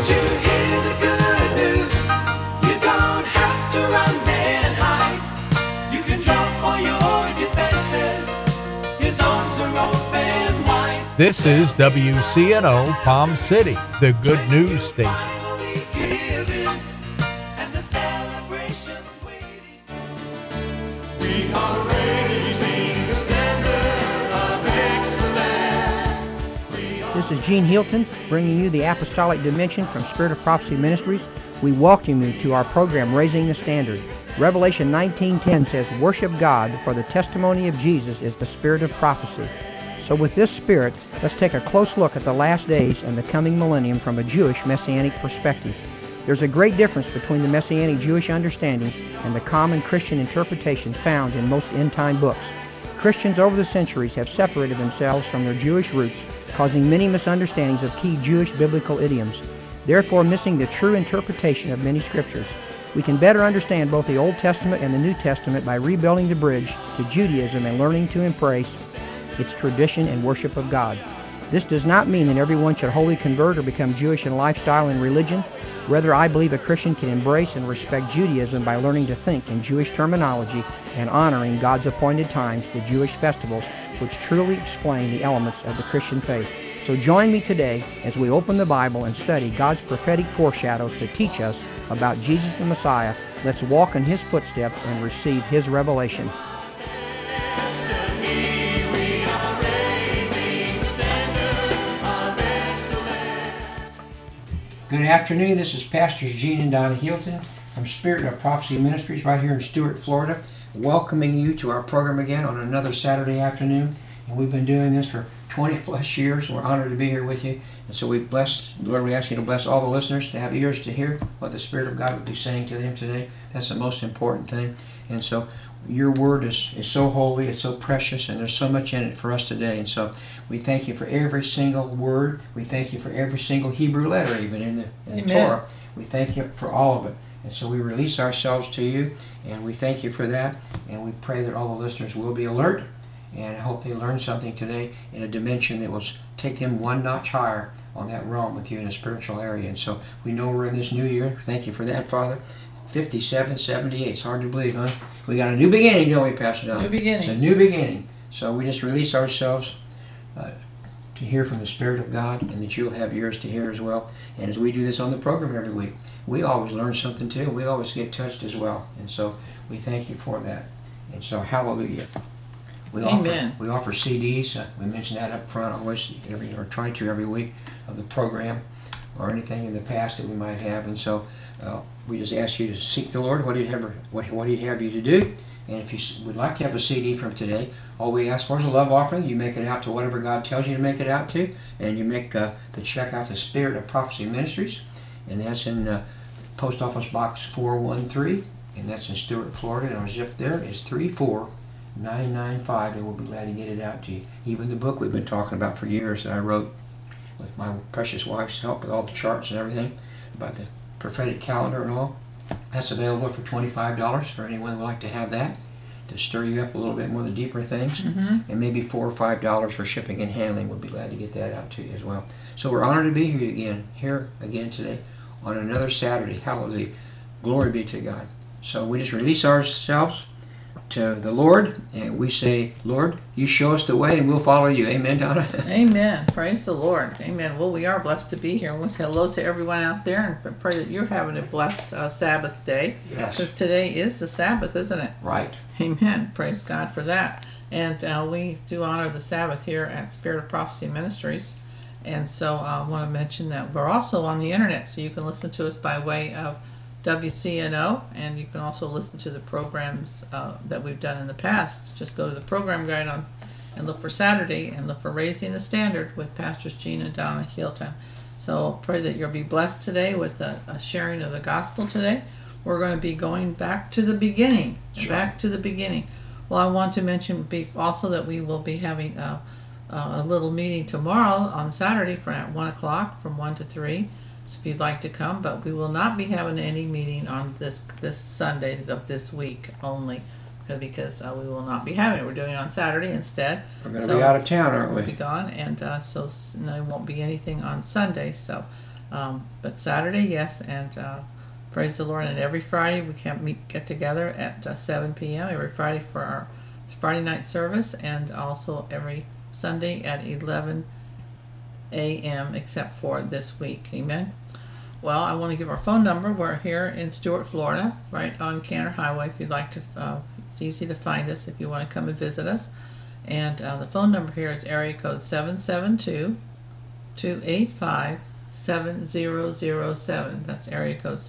you hear the good news? You don't have to run and hide. You can drop all your defenses. His arms are open wide. This is WCNO Palm City, the good news station. Finally given, and the celebration's waiting. We are raising the standard of excellence. This is Gene Hilton bringing you the Apostolic Dimension from Spirit of Prophecy Ministries. We welcome you to our program, Raising the Standard. Revelation 19:10 says, "Worship God, for the testimony of Jesus is the spirit of prophecy." So with this spirit, let's take a close look at the last days and the coming millennium from a Jewish Messianic perspective. There's a great difference between the Messianic Jewish understanding and the common Christian interpretation found in most end-time books. Christians over the centuries have separated themselves from their Jewish roots, causing many misunderstandings of key Jewish biblical idioms, therefore missing the true interpretation of many scriptures. We can better understand both the Old Testament and the New Testament by rebuilding the bridge to Judaism and learning to embrace its tradition and worship of God. This does not mean that everyone should wholly convert or become Jewish in lifestyle and religion. Rather, I believe a Christian can embrace and respect Judaism by learning to think in Jewish terminology and honoring God's appointed times, the Jewish festivals, which truly explain the elements of the Christian faith. So join me today as we open the Bible and study God's prophetic foreshadows to teach us about Jesus the Messiah. Let's walk in His footsteps and receive His revelation. Good afternoon. This is Pastors Gene and Donna Hilton from Spirit of Prophecy Ministries right here in Stuart, Florida, welcoming you to our program again on another Saturday afternoon. And we've been doing this for 20 plus years. We're honored to be here with you. And so we Lord, we ask you to bless all the listeners to have ears to hear what the Spirit of God would be saying to them today. That's the most important thing. And so your word is so holy, it's so precious, and there's so much in it for us today. And so we thank you for every single word. We thank you for every single Hebrew letter, even in the Torah. We thank you for all of it. And so we release ourselves to you, and we thank you for that. And we pray that all the listeners will be alert, and I hope they learn something today in a dimension that will take them one notch higher on that realm with you in a spiritual area. And so we know we're in this new year. Thank you for that, Father. 5778. It's hard to believe, huh? We got a new beginning, don't we, Pastor Don? New beginnings. It's a new beginning. So we just release ourselves to hear from the Spirit of God, and that you'll have ears to hear as well. And as we do this on the program every week, we always learn something too. We always get touched as well. And so we thank you for that. And so hallelujah. Amen. We offer CDs. We mention that up front always, or try to every week of the program, or anything in the past that we might have. And so we just ask you to seek the Lord, what He'd have you to do. And if you would like to have a CD from today, all we ask for is a love offering. You make it out to whatever God tells you to make it out to, and you make the check out to Spirit of Prophecy Ministries, and that's in Post Office Box 413, and that's in Stuart, Florida, and our zip there is 34995, and we'll be glad to get it out to you. Even the book we've been talking about for years that I wrote with my precious wife's help with all the charts and everything about the prophetic calendar and all, that's available for $25 for anyone who would like to have that, to stir you up a little bit more the deeper things, and maybe $4 or $5 for shipping and handling. We'll be glad to get that out to you as well. So we're honored to be here again today on another Saturday. Hallelujah. Glory be to God. So we just release ourselves to the Lord, and we say, Lord, you show us the way and we'll follow you. Amen, Donna? Amen. Praise the Lord. Amen. Well, we are blessed to be here. And we'll say hello to everyone out there and pray that you're having a blessed Sabbath day. Yes. Because today is the Sabbath, isn't it? Right. Amen. Praise God for that. And we do honor the Sabbath here at Spirit of Prophecy Ministries. And so I want to mention that we're also on the internet, so you can listen to us by way of WCNO, and you can also listen to the programs that we've done in the past. Just go to the program guide and look for Saturday and look for Raising the Standard with Pastors Gene and Donna Hilton. So pray that you'll be blessed today with a sharing of the gospel today. We're going to be going back to the beginning. Sure. Back to the beginning. Well, I want to mention also that we will be having a little meeting tomorrow on Saturday at 1 o'clock from 1 to 3. So if you'd like to come, but we will not be having any meeting on this Sunday of this week only, because we will not be having it. We're doing it on Saturday instead. We're going to be out of town, aren't We'll we? be gone, and so there won't be anything on Sunday. So But Saturday, yes, and praise the Lord. And every Friday we can get together at 7 p.m. every Friday for our Friday night service, and also every Sunday at 11 a.m. except for this week. Amen. Well, I want to give our phone number. We're here in Stuart, Florida, right on Canner Highway. If you'd like to, it's easy to find us if you want to come and visit us. And the phone number here is area code 772-285-7007. That's area code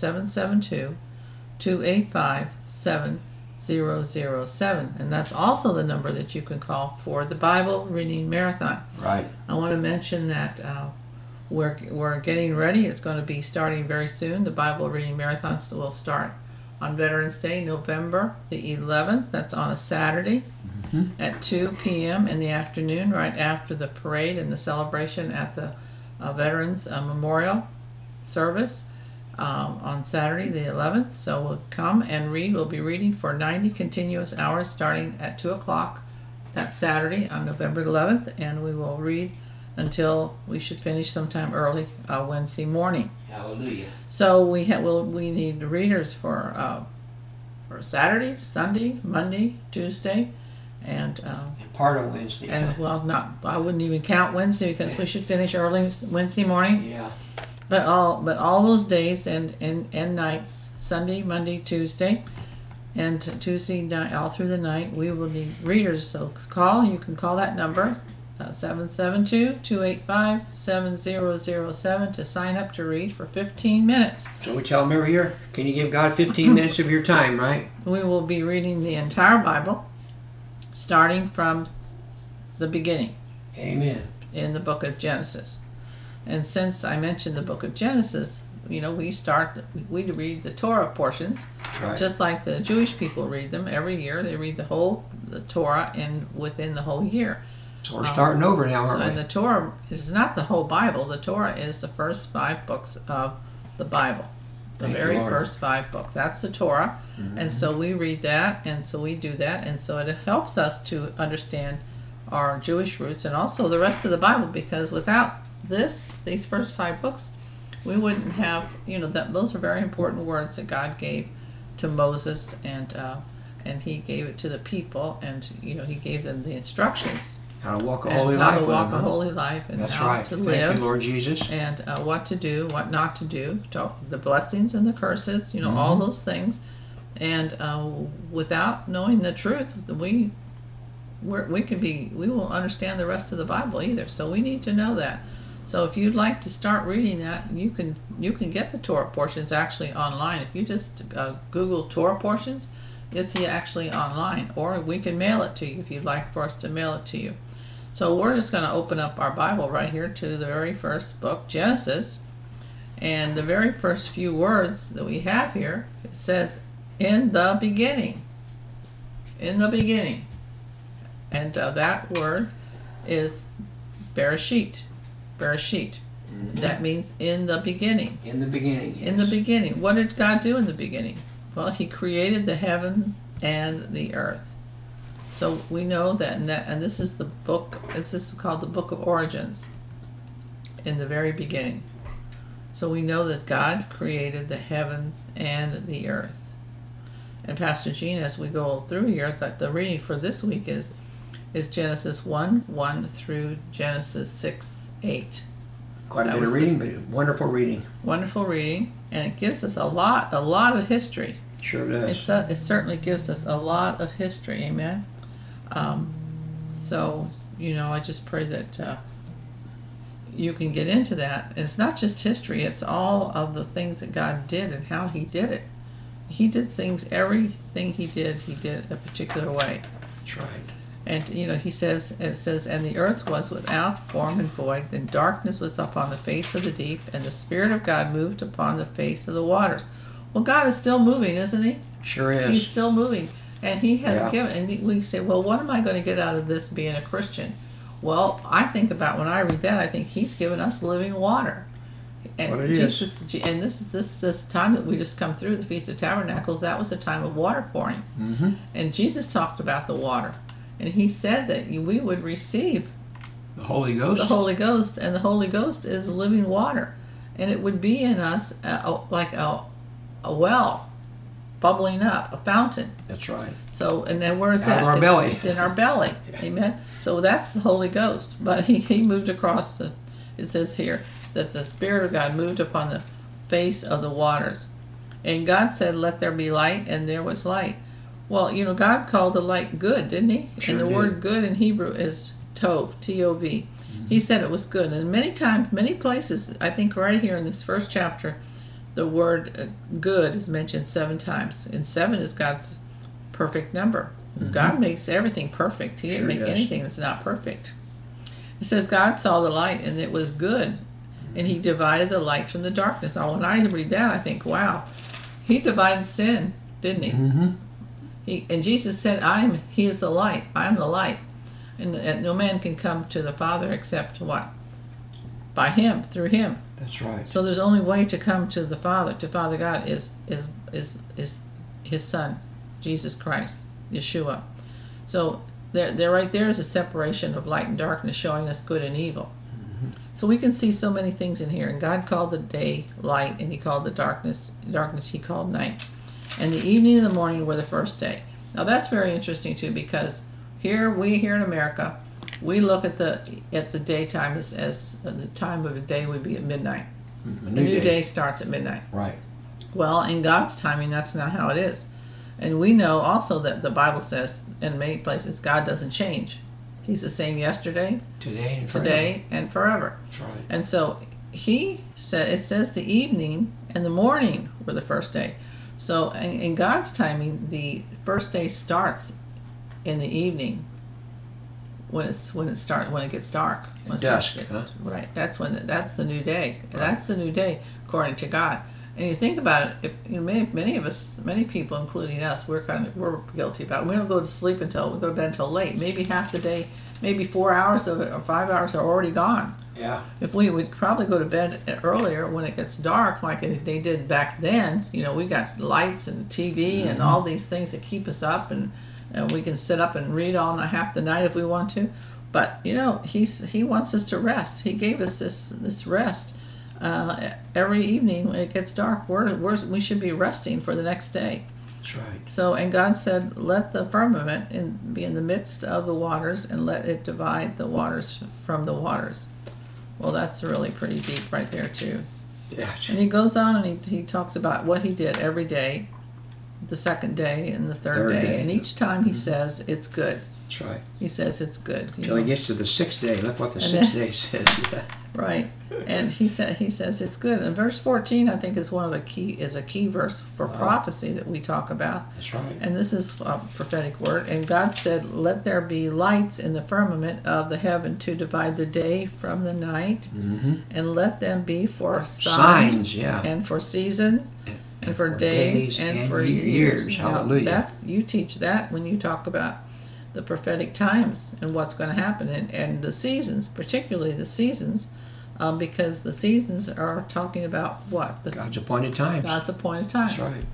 772-285-7007. And that's also the number that you can call for the Bible Reading Marathon. Right. I want to mention that we're getting ready. It's going to be starting very soon. The Bible Reading Marathon will start on Veterans Day, November the 11th. That's on a Saturday at 2 p.m. in the afternoon, right after the parade and the celebration at the Veterans Memorial service on Saturday the 11th. So we'll come and read. We'll be reading for 90 continuous hours starting at 2 o'clock that Saturday on November 11th, and we will read until we should finish sometime early Wednesday morning. Hallelujah. So we need readers for Saturday, Sunday, Monday, Tuesday, and Part of Wednesday. I wouldn't even count Wednesday because we should finish early Wednesday morning. Yeah. But all those days and nights, Sunday, Monday, Tuesday, and Tuesday night, all through the night, we will need readers. So you can call that number, 772-285-7007 to sign up to read for 15 minutes. So we tell them every year, can you give God 15 minutes of your time, right? We will be reading the entire Bible, starting from the beginning Amen. in the book of Genesis. And since I mentioned the book of Genesis, we read the Torah portions, That's right. just like the Jewish people read them every year. They read the Torah within the whole year. So we're starting over now, And aren't we? the Torah is not the whole Bible. The Torah is the first 5 books of the Bible. The Thank you, very Lord. first 5 books. That's the Torah. And so we read that, and so we do that, and so it helps us to understand our Jewish roots and also the rest of the Bible, because without these first 5 books, we wouldn't have, those are very important words that God gave to Moses, and he gave it to the people, and he gave them the instructions. How to walk a And holy how life. to with walk him, a huh? holy life, and That's how right. to Thank live, you, Lord Jesus. and what to do, what not to do, the blessings and the curses, all those things. And without knowing the truth, we won't understand the rest of the Bible either. So we need to know that. So if you'd like to start reading that, you can get the Torah portions actually online. If you just Google Torah portions, it's actually online, or we can mail it to you if you'd like for us to mail it to you. So we're just going to open up our Bible right here to the very first book, Genesis, and the very first few words that we have here, it says, "In the beginning." In the beginning. And that word is Bereshit. Bereshit. That means in the beginning. In the beginning. In the beginning. What did God do in the beginning? Well, he created the heaven and the earth. So we know that, and this is the book, this is called the Book of Origins, in the very beginning. So we know that God created the heaven and the earth. And Pastor Gene, as we go through here, that the reading for this week is Genesis 1:1 through Genesis 6:8. Quite a That bit was of reading, but wonderful reading. Wonderful reading, and it gives us a lot of history. Sure does. It certainly gives us a lot of history, amen. So I just pray that you can get into that. And it's not just history; it's all of the things that God did and how He did it. He did things. Everything He did a particular way. That's right. And it says, and the earth was without form and void, and darkness was upon the face of the deep, and the Spirit of God moved upon the face of the waters. Well, God is still moving, isn't He? Sure is. He's still moving, and He has Yeah. given. And we say, well, what am I going to get out of this being a Christian? Well, I think about when I read that, I think He's given us living water. And What it is. Jesus, and this time that we just come through the Feast of Tabernacles, that was a time of water pouring, and Jesus talked about the water. And He said that we would receive The Holy Ghost. the Holy Ghost, and the Holy Ghost is living water. and it would be in us like a well bubbling up, a fountain. That's right. So, and then where is Out that? of our belly. It's in our belly. Yeah. Amen. So that's the Holy Ghost. But he moved across it says here that the Spirit of God moved upon the face of the waters. And God said, let there be light, and there was light. Well, God called the light good, didn't he? Sure and the did. word good in Hebrew is tov, T-O-V. He said it was good. And many times, many places, I think right here in this first chapter, the word good is mentioned 7 times. And 7 is God's perfect number. God makes everything perfect. He didn't Sure make does. anything that's not perfect. It says God saw the light and it was good. And he divided the light from the darkness. Oh, when I read that, I think, wow. He divided sin, didn't he? Mm-hmm. And Jesus said, he is the light. I am the light. And no man can come to the Father except what? By him, through him. That's right. So there's only way to come to the Father, to Father God, is his Son, Jesus Christ, Yeshua. So there right there is a separation of light and darkness, showing us good and evil. So we can see so many things in here. And God called the day light, and he called the darkness he called night. And the evening and the morning were the first day. Now that's very interesting too, because here in America, we look at the daytime as the time of the day would be at midnight. A The new day starts at midnight. Right. Well, in God's timing, that's not how it is. And we know also that the Bible says in many places God doesn't change. He's the same yesterday, Today and forever. today, and forever. That's right. And so it says the evening and the morning were the first day. So in God's timing, the first day starts in the evening when it gets dark. When it starts Dusk, to huh? get- Right. That's the new day. That's the new day according to God. And you think about it, if many people, including us, we're guilty about it. We don't go to sleep we go to bed until late. Maybe half the day, maybe 4 hours of it or 5 hours are already gone. Yeah. If we would probably go to bed earlier when it gets dark, like they did back then, we got lights and TV and all these things that keep us up, and we can sit up and read all night, half the night if we want to. But he wants us to rest. He gave us this rest every evening when it gets dark. We should be resting for the next day. That's right. So, and God said, let the firmament be in the midst of the waters, and let it divide the waters from the waters. Well, that's really pretty deep right there too. Yeah. And he goes on and he talks about what he did every day, the second day and the third day. And each time he says, it's good. That's right. He says it's good. Till he gets to the 6th day. Look what the And 6th then- day says. Yeah. Right. And he says it's good. And verse 14, I think, is a key verse for prophecy that we talk about. That's right. And this is a prophetic word. And God said, let there be lights in the firmament of the heaven to divide the day from the night, and let them be for signs, yeah. and for seasons, and for days, and for years. Now, Hallelujah. you teach that when you talk about the prophetic times and what's going to happen, and the seasons, particularly the seasons, because the seasons are talking about what? God's appointed times. God's appointed times. That's right.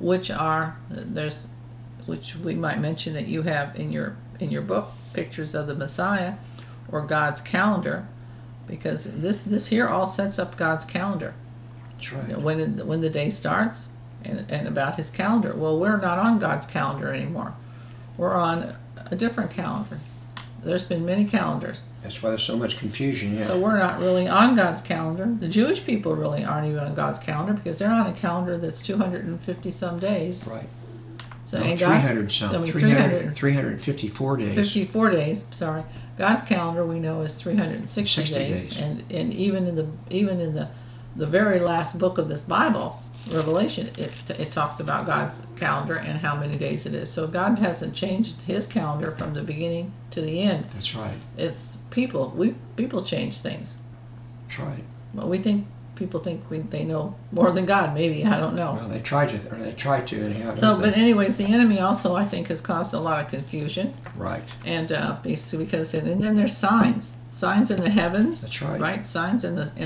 Which we might mention that you have in your book, pictures of the Messiah or God's calendar, because this here all sets up God's calendar. That's right. When the day starts and about his calendar. Well, we're not on God's calendar anymore. We're on a different calendar. There's been many calendars. That's why there's so much confusion. Yeah. So we're not really on God's calendar. The Jewish people really aren't even on God's calendar, because they're on a calendar that's 250 some days. right. So No, and God- 300 some. 354 days. 54 days, sorry. God's calendar we know is 360 60 days. And even in the very last book of this Bible, Revelation, it talks about God's calendar and how many days it is. So God hasn't changed his calendar from the beginning to the end. That's right. It's people. People change things. That's right. Well, people think they know more than God. Maybe, I don't know. Well, they try to anyhow. So, don't they? but anyways, the enemy also, I think, has caused a lot of confusion. Right. And basically because and then there's signs in the heavens. That's right. Right, signs in the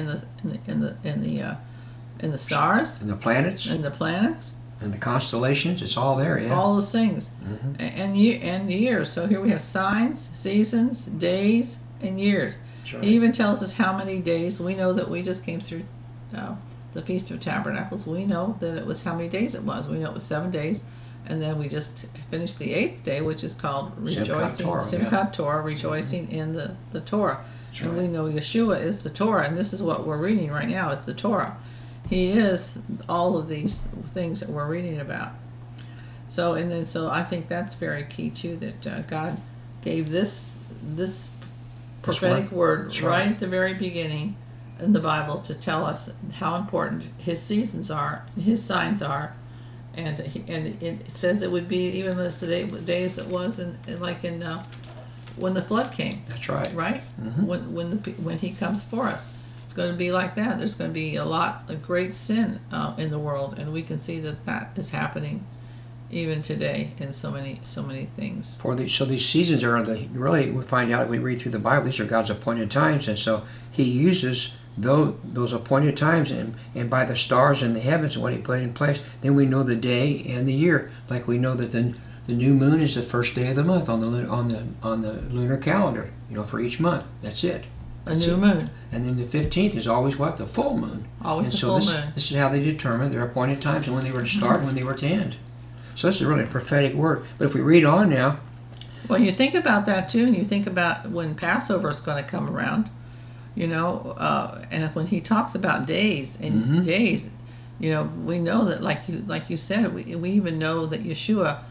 stars And the planets and the planets, and the constellations, it's all there. Yeah. all those things, and years. So here we have signs, seasons, days, and years. That's right. He even tells us how many days. We know that we just came through the Feast of Tabernacles, we know that it was how many days it was. We know it was 7 days, and then we just finished the 8th day, which is called rejoicing, Simchat Torah, rejoicing in the Torah. That's and right. we know Yeshua is the Torah, and this is what we're reading right now, is the Torah. He is all of these things that we're reading about. So I think that's very key too, that God gave this prophetic word That's right right. at the very beginning in the Bible to tell us how important His seasons are, His signs are, and it says it would be even as the days it was in when the flood came. That's right. Right? Mhm. When He comes for us, it's going to be like that. There's going to be a great sin in the world, and we can see that is happening even today in so many things. So these seasons are really, we find out if we read through the Bible, these are God's appointed times, and so He uses those appointed times, and by the stars in the heavens and what He put in place, then we know the day and the year. Like we know that the new moon is the first day of the month on the lunar calendar, for each month. That's it. That's New it. moon. And then the 15th is always what? The full moon. Always and the so full this, moon. This is how they determine their appointed times and when they were to start and when they were to end. So this is really a prophetic word. But if we read on now, Well, you think about that too, and you think about when Passover is going to come around, and when He talks about days and days, we know that, like you said, we even know that Yeshua,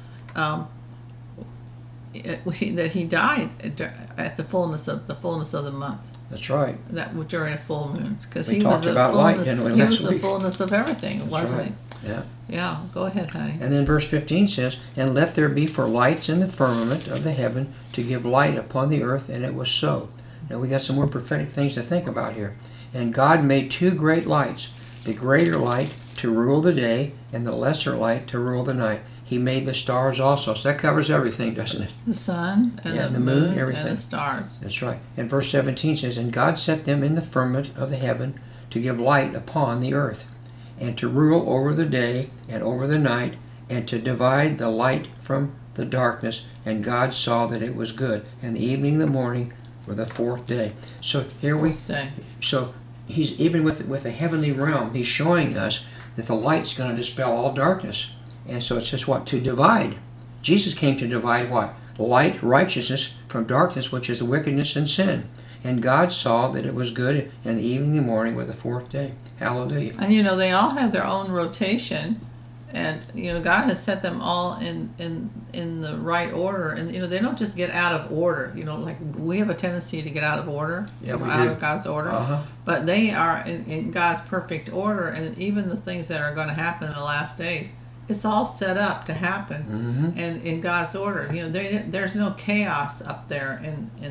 that He died at the fullness of the month. that's right. That during a full moon, because We He was talked the about light, fullness. didn't we, He last was the week? fullness of everything, That's wasn't right. Yeah. He? Yeah. Go ahead, honey. And then verse 15 says, "And let there be for lights in the firmament of the heaven to give light upon the earth, and it was so." Now we got some more prophetic things to think about here. "And God made 2 great lights, the greater light to rule the day, and the lesser light to rule the night. He made the stars also." So that covers everything, doesn't it? The sun and Yeah, the the moon, moon everything. and the stars. That's right. And verse 17 says, "And God set them in the firmament of the heaven to give light upon the earth, and to rule over the day and over the night, and to divide the light from the darkness. And God saw that it was good. And the evening and the morning were the 4th day." So here Day. so He's even with the heavenly realm, He's showing us that the light's going to dispel all darkness. And so it's just what? To divide. Jesus came to divide what? Light, righteousness from darkness, which is the wickedness and sin. And God saw that it was good, and the evening and the morning were the 4th day. Hallelujah. And they all have their own rotation, and God has set them all in the right order, and they don't just get out of order. Like we have a tendency to get out of order, Yeah, we out do. of God's order. Uh-huh. But they are in God's perfect order, and even the things that are going to happen in the last days, it's all set up to happen, and in God's order. There's no chaos up there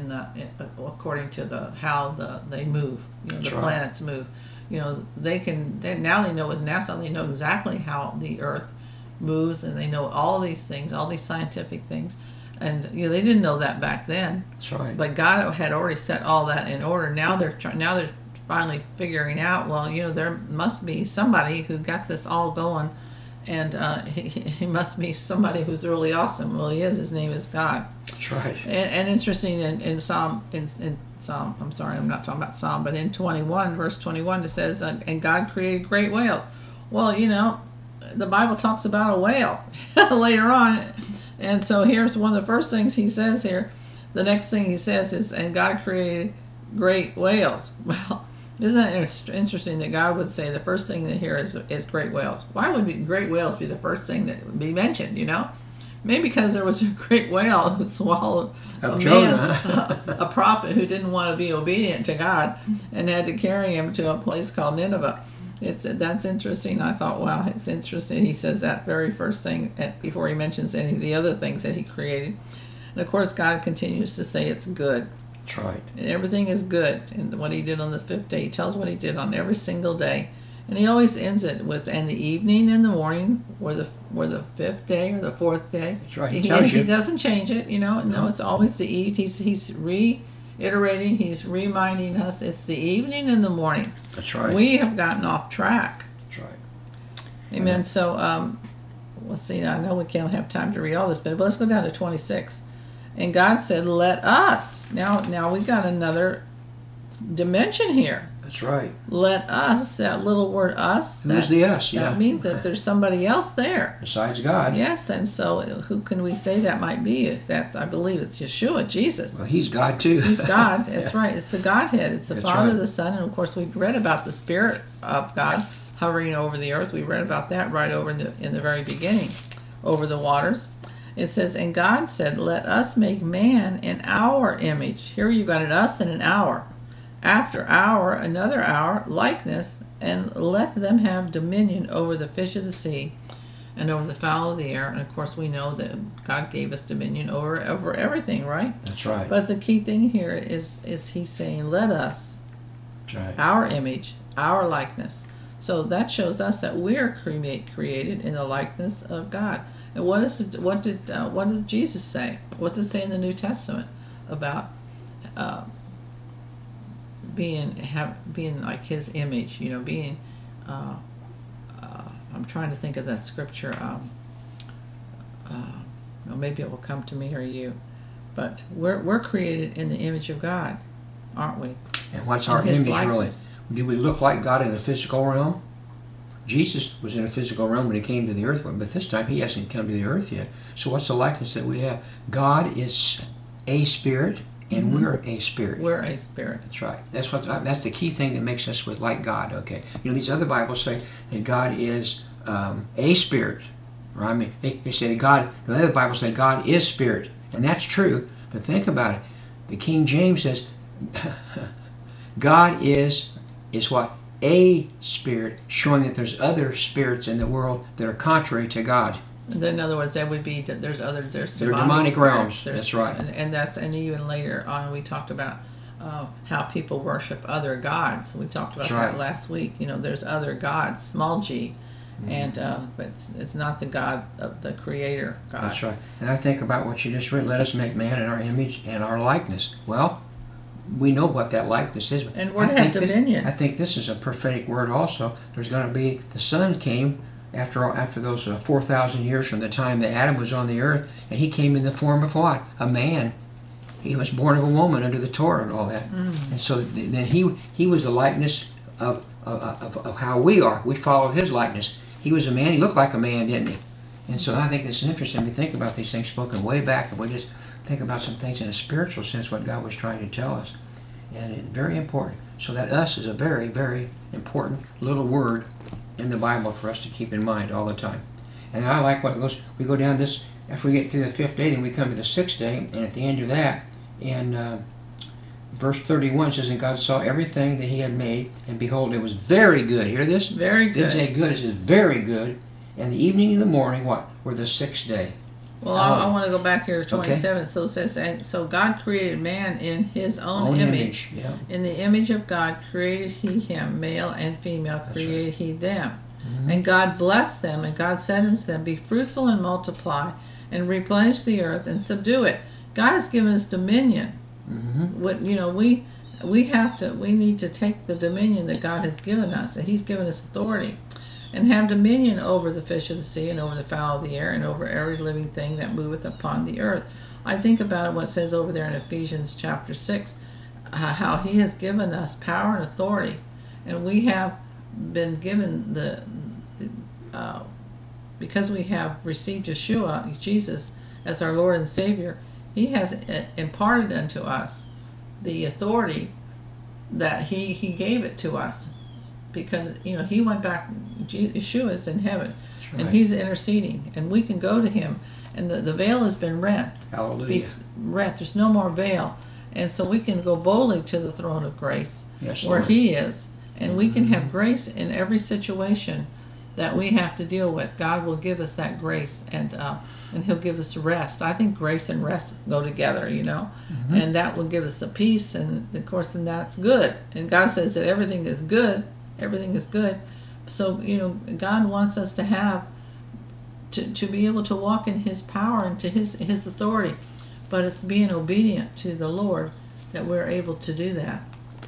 according to how they move. That's The right. planets move. Now they know with NASA, they know exactly how the Earth moves, and they know all these things, all these scientific things, and they didn't know that back then. That's right. But God had already set all that in order. Now they're finally figuring out. Well, there must be somebody who got this all going, and he must be somebody who's really awesome. Well, he is. His name is God. That's right. And interesting in Psalm, I'm sorry, I'm not talking about Psalm, but in 21, verse 21, it says, "And God created great whales." Well, the Bible talks about a whale later on, and so here's one of the first things He says here. The next thing He says is, "And God created great whales." Well, isn't that interesting that God would say the first thing that here is great whales? Why would great whales be the first thing that would be mentioned? Maybe because there was a great whale who swallowed a man, Jonah. a prophet who didn't want to be obedient to God, and had to carry him to a place called Nineveh. That's interesting. I thought, wow, it's interesting. He says that very first thing before he mentions any of the other things that He created. And of course, God continues to say it's good. That's right. And everything is good. And what He did on the 5th day, He tells what He did on every single day. And He always ends it with, "And the evening and the morning were the 5th day or the 4th day." That's right. He tells you. He doesn't change it, No, it's always the eve. He's reiterating, He's reminding us it's the evening and the morning. That's right. We have gotten off track. That's right. Amen. So, let's see. I know we can't have time to read all this, but let's go down to 26. "And God said, 'Let us.'" Now we got another dimension here. That's right. Let us, that little word us. Who's the us? Yeah. That means that there's somebody else there. Besides God. Yes, and so who can we say that might be? That's, I believe it's Yeshua, Jesus. Well, he's God too. He's God. That's right. It's the Godhead. It's the That's Father, right. the Son, and of course we read about the Spirit of God hovering over the earth. We read about that right over in the very beginning, over the waters. It says, and God said, let us make man in our image. Here you got an us and an our. After our, another our, likeness, and let them have dominion over the fish of the sea and over the fowl of the air. And of course we know that God gave us dominion over everything, right? That's right. But the key thing here is he's saying, let us, That's right. our image, our likeness. So that shows us that we're created in the likeness of God. And what did Jesus say? What does it say in the New Testament about being like His image? You know, being. I'm trying to think of that scripture. Well, maybe it will come to me or you, but we're created in the image of God, aren't we? And what's our In His image likeness. really? Do we look like God in the physical realm? Jesus was in a physical realm when He came to the earth, but this time He hasn't come to the earth yet. So what's the likeness that we have? God is a spirit, and we're a spirit. We're a spirit. That's right. That's the key thing that makes us like God. Okay. You know, these other Bibles say that God is a spirit. Right? I mean, they say that God. The other Bibles say God is spirit, and that's true. But think about it. The King James says God is what? A spirit, showing that there's other spirits in the world that are contrary to God. In other words, that would be there's demonic spirits. realms. There's, That's right. And even later on we talked about how people worship other gods. We talked about That's right. that last week. You know, there's other gods, small g, and but it's not the God of the Creator God. That's right. And I think about what you just read. Let us make man in our image and our likeness. Well, we know what that likeness is. And we're to have dominion. I think this is a prophetic word also. There's going to be, the Son came after those 4,000 years from the time that Adam was on the earth, and He came in the form of what? A man. He was born of a woman under the Torah and all that. And so then he was the likeness of how we are. We follow His likeness. He was a man. He looked like a man, didn't he? And so I think it's interesting to think about these things spoken way back, and we just think about some things in a spiritual sense, what God was trying to tell us. And it's very important. So that us is a very, very important little word in the Bible for us to keep in mind all the time. And I like what it goes, we go down this, after we get through the 5th day, then we come to the 6th day, and at the end of that, in verse 31, it says, and God saw everything that He had made, and behold, it was very good. Hear this? Very good. It didn't say good, it says very good. And the evening and the morning, what? Were the 6th day. Well, I want to go back here to 27. Okay. So it says, and so God created man in His own image. Yeah. In the image of God created He him, male and female created He them. And God blessed them, and God said unto them, be fruitful and multiply, and replenish the earth and subdue it. God has given us dominion. What we need to take the dominion that God has given us, and He's given us authority, and have dominion over the fish of the sea, and over the fowl of the air, and over every living thing that moveth upon the earth. I think about what it says over there in Ephesians chapter 6, how He has given us power and authority, and we have been given because we have received Yeshua, Jesus, as our Lord and Savior. He has imparted unto us the authority that He gave it to us, because He went back. Yeshua is in heaven, right. and He's interceding, and we can go to Him, and the veil has been rent. Hallelujah. Rent. There's no more veil, and so we can go boldly to the throne of grace, Yes, where Lord. He is, and we can have grace in every situation that we have to deal with. God will give us that grace, and He'll give us rest. I think grace and rest go together, and that will give us a peace, and of course, and that's good. And God says that everything is good. Everything is good. So God wants us to have to be able to walk in His power and to His authority, but it's being obedient to the Lord that we're able to do that.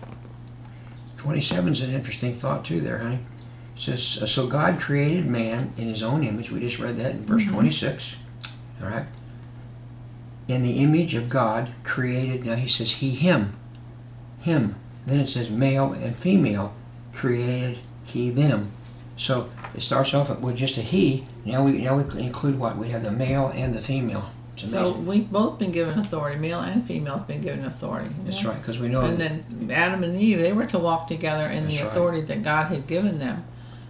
27 is an interesting thought too there, honey. It says, so God created man in His own image. We just read that in verse 26. All right. In the image of God created, now He says He, him. then it says male and female created he them. So it starts off with just a he. Now we include what? We have the male and the female. It's So amazing. we've both been given authority. Male and female have been given authority. That's right, because we know And then Adam and Eve, they were to walk together in That's the right. authority that God had given them.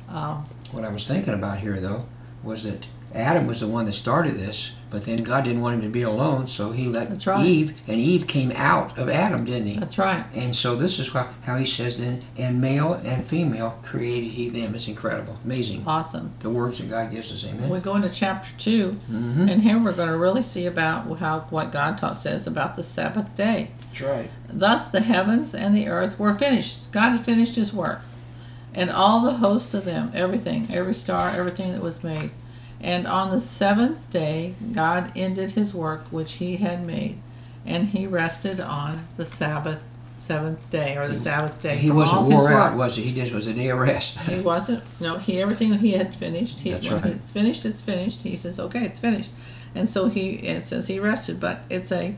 what I was thinking about here, though, was that Adam was the one that started this, but then God didn't want him to be alone, so he let That's right. Eve, and Eve came out of Adam, didn't he? That's right. And so this is how he says then, and male and female created he them. It's incredible. Amazing. Awesome. The words that God gives us, amen? We go into chapter 2, Mm-hmm. and here we're going to really see about what God says about the Sabbath day. That's right. Thus the heavens and the earth were finished. God had finished his work. And all the host of them, everything, every star, everything that was made. And on the seventh day God ended his work which he had made. And he rested on the seventh day, or the Sabbath day. He from wasn't all his wore out, work. was he? He just was a day of rest. He wasn't. No, everything he had finished. That's When right. it's finished, it's finished. He says, okay, it's finished. And so it says he rested. But it's a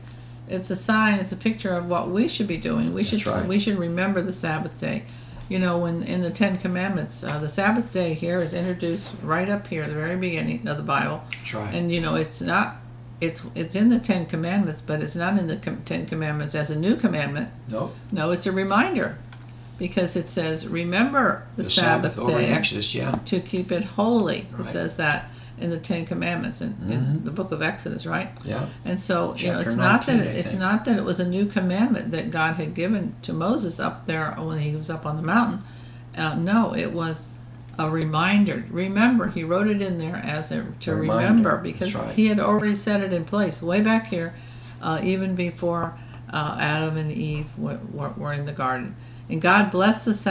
sign. It's a picture of what we should be doing. We should right. we should remember the Sabbath day. You know, when in the Ten Commandments, the Sabbath day here is introduced right up here at the very beginning of the Bible. That's right. And you know, it's not. It's in the Ten Commandments, but it's not in the Ten Commandments as a new commandment. Nope. No, it's a reminder, because it says, remember the Sabbath over in day Exodus, yeah. to keep it holy. Right. It says that in the Ten Commandments in the book of Exodus, right? Yeah. And so you know, Chapter it's not 19, that I it's think. not that it was a new commandment that God had given to Moses up there when he was up on the mountain. No, it was a reminder. Remember, he wrote it in there as to reminder. remember, because That's right. he had already set it in place way back here, even before Adam and Eve were in the garden. And God blessed the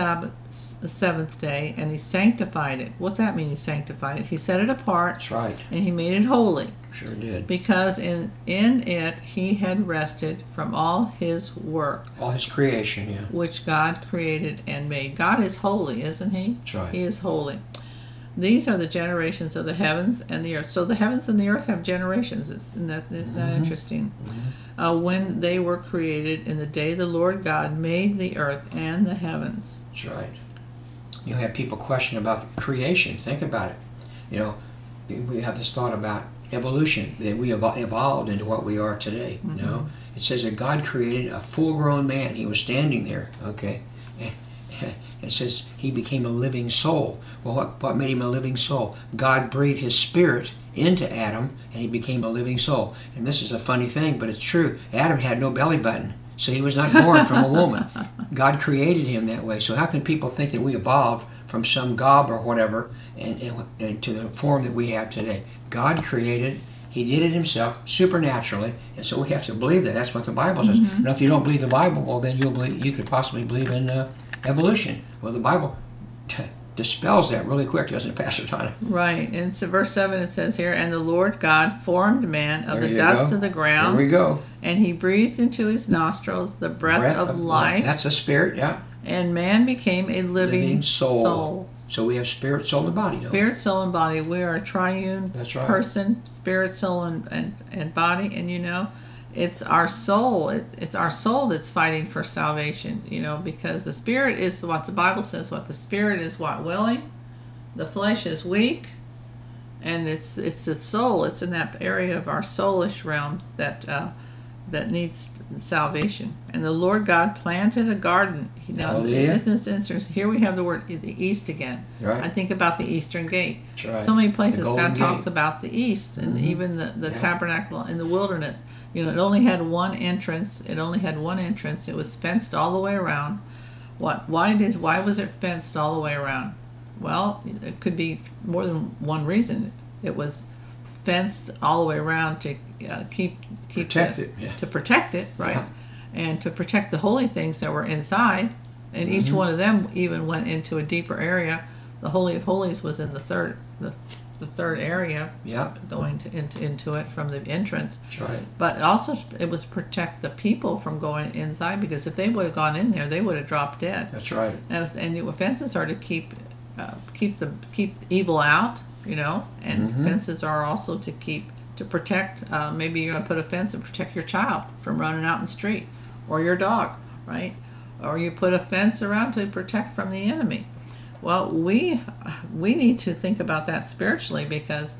seventh day, and he sanctified it. What's that mean, he sanctified it? He set it apart, That's right. and he made it holy, Sure did. because in it he had rested from all his work, All his creation, yeah. which God created and made. God is holy, isn't he? That's right. He is holy. These are the generations of the heavens and the earth. So the heavens and the earth have generations. Isn't that interesting? When they were created, in the day the Lord God made the earth and the heavens. That's right. You have people question about creation. Think about it. You know, we have this thought about evolution, that we evolved into what we are today. Mm-hmm. You know, it says that God created a full-grown man. He was standing there. Okay, and it says he became a living soul. Well, what made him a living soul? God breathed His Spirit into Adam, and he became a living soul. And this is a funny thing, but it's true. Adam had no belly button, so he was not born from a woman. God created him that way. So how can people think that we evolved from some gob or whatever and to the form that we have today? God created. He did it himself supernaturally, and so we have to believe that. That's what the Bible says. Mm-hmm. Now, if you don't believe the Bible, well, then you could possibly believe in evolution. Well, the Bible dispels that really quick, doesn't it, Pastor Donna? Right. And it's verse 7, it says here, and the Lord God formed man of There the you dust go. of the There ground, we go. and he breathed into his nostrils the breath of life, That's a spirit, yeah. and man became a living soul. So we have spirit, soul, and body. don't we? Spirit, soul, and body. We are a triune That's right. person, spirit, soul, and body. And you know, it's our soul. It's our soul that's fighting for salvation. You know, because the spirit is what the Bible says. What the spirit is, what willing. The flesh is weak, and it's the soul. It's in that area of our soulish realm that needs salvation. And the Lord God planted a garden. Now, in Hallelujah. this instance, here we have the word the east again. Right. I think about the Eastern Gate. That's right. So many The places Golden God talks Gate. about the east, and even the Yeah. tabernacle in the wilderness. You know, it only had one entrance. It was fenced all the way around. Why was it fenced all the way around? Well, it could be more than one reason. It was fenced all the way around to Protect it, yeah. to protect it, right? Yeah. And to protect the holy things that were inside. And each one of them even went into a deeper area. The Holy of Holies was in the third area, Yeah, going into it from the entrance. that's right. But also, it was protect the people from going inside, because if they would have gone in there, they would have dropped dead. That's right. And the fences are to keep evil out, you know, and fences are also to protect. Maybe you're going to put a fence and protect your child from running out in the street, or your dog, right? or you put a fence around to protect from the enemy. Well, we need to think about that spiritually, because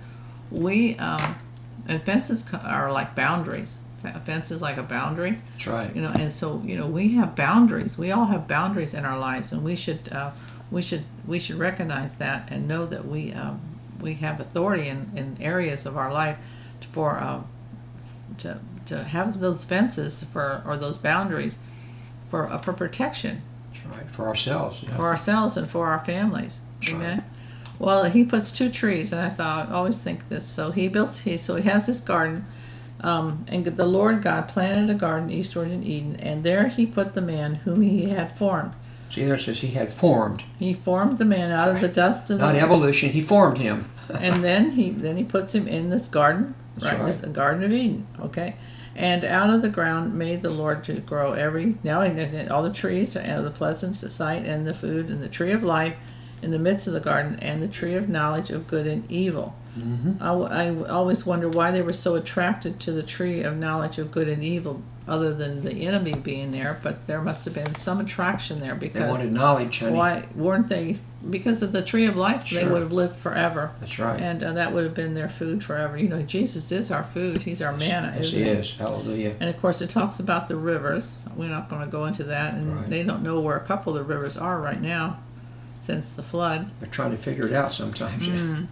and fences are like boundaries. A fence is like a boundary. That's right. And so we have boundaries. We all have boundaries in our lives, and we should recognize that and know that we have authority in areas of our life for to have those fences or those boundaries for protection. That's right. For ourselves. Yeah. For ourselves and for our families. That's Amen. right. Well, he puts 2 trees, and I always think this. So he has this garden, and the Lord God planted a garden eastward in Eden, and there he put the man whom he had formed. See, there it says he had formed. He formed the man out of the dust of Not evolution. He formed him. and then he puts him in this garden, That's right. This, the Garden of Eden. Okay. And out of the ground made the Lord to grow all the trees, and the pleasant sight, and the food, and the tree of life in the midst of the garden, and the tree of knowledge of good and evil. Mm-hmm. I always wonder why they were so attracted to the tree of knowledge of good and evil, other than the enemy being there. But there must have been some attraction there, They because wanted knowledge, honey. why weren't they? Because of the tree of life, they Sure. would have lived forever. That's right. And that would have been their food forever. Jesus is our food. He's our manna. Yes, isn't he he? is. Hallelujah. And of course, it talks about the rivers. We're not going to go into that. And Right. they don't know where a couple of the rivers are right now, since the flood. They're trying to figure it out sometimes. Mm.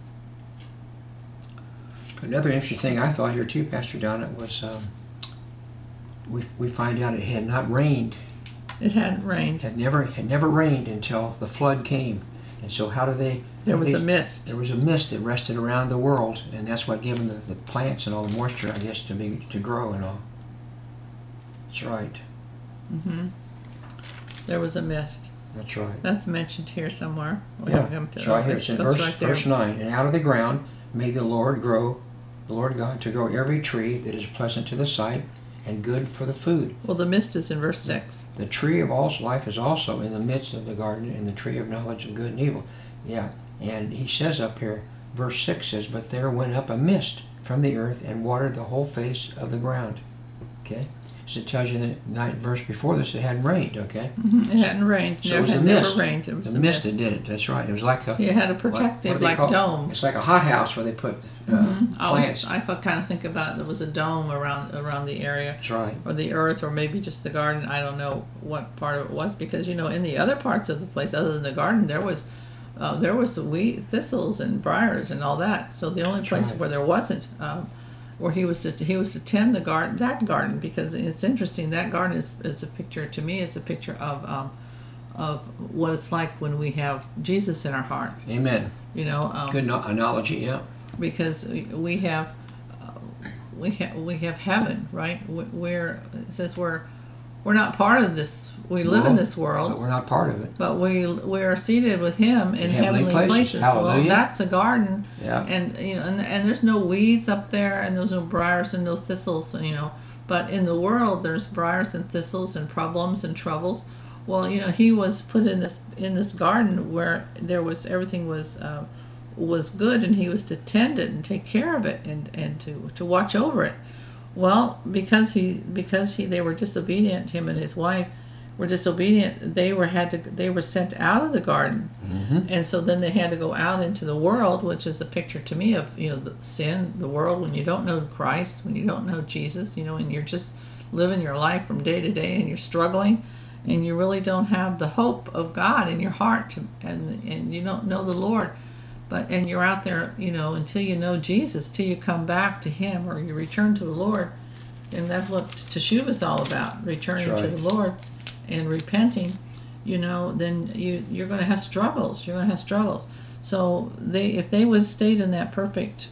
Another interesting thing I thought here too, Pastor Donna, was we find out it had not rained. It hadn't rained. Had never rained until the flood came. And so how do they? There was a mist. There was a mist that rested around the world, and that's what gave them the plants and all the moisture, I guess, to grow and all. That's right. Hmm. There was a mist. That's right. That's mentioned here somewhere. Yeah, it's right here. It's in verse 9. And out of the ground made the Lord God to grow every tree that is pleasant to the sight and good for the food. Well, the mist is in verse 6. The tree of all life is also in the midst of the garden, and the tree of knowledge of good and evil. Yeah, and he says up here, verse 6 says, but there went up a mist from the earth and watered the whole face of the ground. Okay? So it tells you in the 9th verse before this it hadn't rained, okay? Mm-hmm. It hadn't rained. So it was the never mist. rained. It was The mist that did it, that's right. It was like a... It had a what protective, do they like, call it? dome. It's like a hothouse where they put plants. I kind of think about there was a dome around the area. That's right. Or the earth, or maybe just the garden. I don't know what part of it was, because in the other parts of the place, other than the garden, there was the wheat, thistles and briars and all that. So the only place right. where there wasn't, where he was to tend the garden, because it's interesting. That garden is a picture to me. It's a picture of what it's like when we have Jesus in our heart. Amen. Good analogy, yeah. Because we have heaven, right? Where it says we're not part of this. We live in this world, But we're not part of it. but we are seated with Him in heavenly places. Well, Hallelujah. that's a garden, Yeah. and and there's no weeds up there, and there's no briars and no thistles, But in the world, there's briars and thistles and problems and troubles. Well, He was put in this garden where there was everything was good, and He was to tend it and take care of it and to watch over it. Well, because they were disobedient, him and his wife were disobedient, they were sent out of the garden. Mm-hmm. And so then they had to go out into the world, which is a picture to me of the sin, the world, when you don't know Christ, when you don't know Jesus, and you're just living your life from day to day, and you're struggling, and you really don't have the hope of God in your heart, and you don't know the Lord. And you're out there, until you know Jesus, till you come back to Him or you return to the Lord. And that's what Teshuvah's all about, returning That's to right. the Lord and repenting. Then you're going to have struggles. You're going to have struggles. So if they would have stayed in that perfect,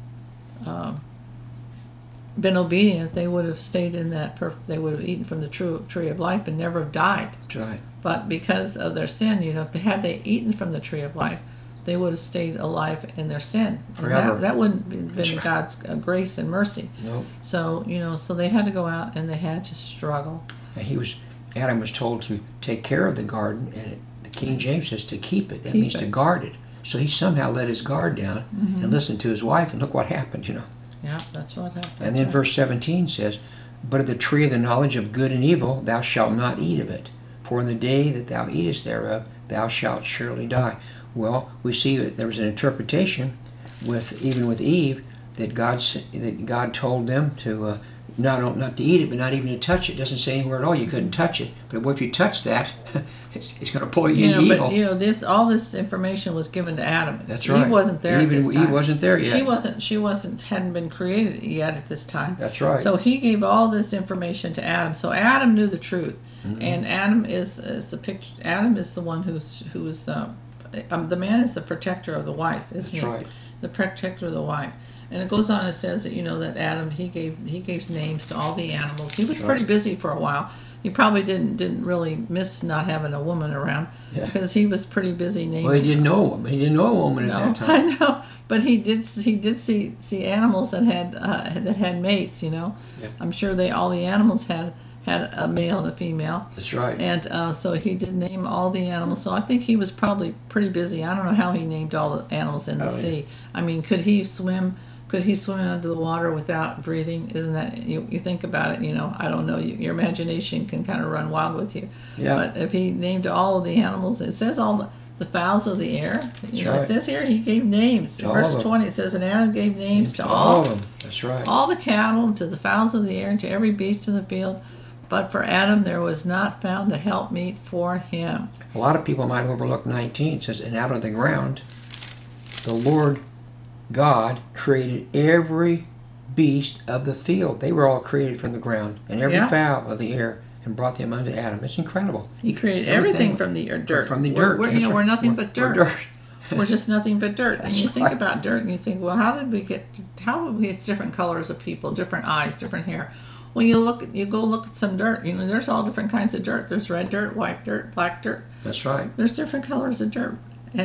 been obedient, they would have stayed in that they would have eaten from the tree of life and never have died. That's right. Because of their sin, if they eaten from the tree of life, they would have stayed alive in their sin. Forever. And that wouldn't have That's been right. God's grace and mercy. No. So, so they had to go out and they had to struggle. And Adam was told to take care of the garden, and the King James says to keep it. That Keep means it. to guard it. So he somehow let his guard down and listened to his wife, and look what happened, Yeah, that's what happened. And then verse 17 says, but of the tree of the knowledge of good and evil thou shalt not eat of it. For in the day that thou eatest thereof, thou shalt surely die. Well, we see that there was an interpretation even with Eve that God told them to not to eat it, but not even to touch it. It doesn't say anywhere at all you couldn't touch it. But if you touch that, it's going to pull you into evil. But all this information was given to Adam. That's right. Eve wasn't there at this time. Eve wasn't there yet. She hadn't been created yet at this time. That's right. So he gave all this information to Adam. So Adam knew the truth, and Adam is the picture. Adam is the one who's the man is the protector of the wife, isn't he? That's right. The protector of the wife. And it goes on, it says that, that Adam, he gave names to all the animals. He was pretty busy for a while. He probably didn't really miss not having a woman around, because he was pretty busy naming. Well, he didn't know a woman. He didn't know a woman at that time. I know, but he did see animals that had mates. Yeah. I'm sure all the animals had a male and a female. That's right. And so he did name all the animals. So I think he was probably pretty busy. I don't know how he named all the animals in the sea. Yeah. I mean, could he swim? Could he swim under the water without breathing? Isn't that, you think about it, I don't know, your imagination can kind of run wild with you. Yeah. But if he named all of the animals, it says all the fowls of the air. Right. It says here he gave names. To Verse all of 20, it says, and Adam gave names to all of them. That's right. All the cattle, to the fowls of the air, and to every beast of the field. But for Adam there was not found a helpmeet for him. A lot of people might overlook 19. It says, and out of the ground the Lord God created every beast of the field. They were all created from the ground, and every fowl of the air, and brought them unto Adam. It's incredible. He created everything from the dirt. From the dirt. We're nothing but dirt. We're dirt. We're just nothing but dirt. And you think right. about dirt, and you think, well, how did we get different colors of people, different eyes, different hair? Well, you go look at some dirt. There's all different kinds of dirt. There's red dirt, white dirt, black dirt. That's right. There's different colors of dirt,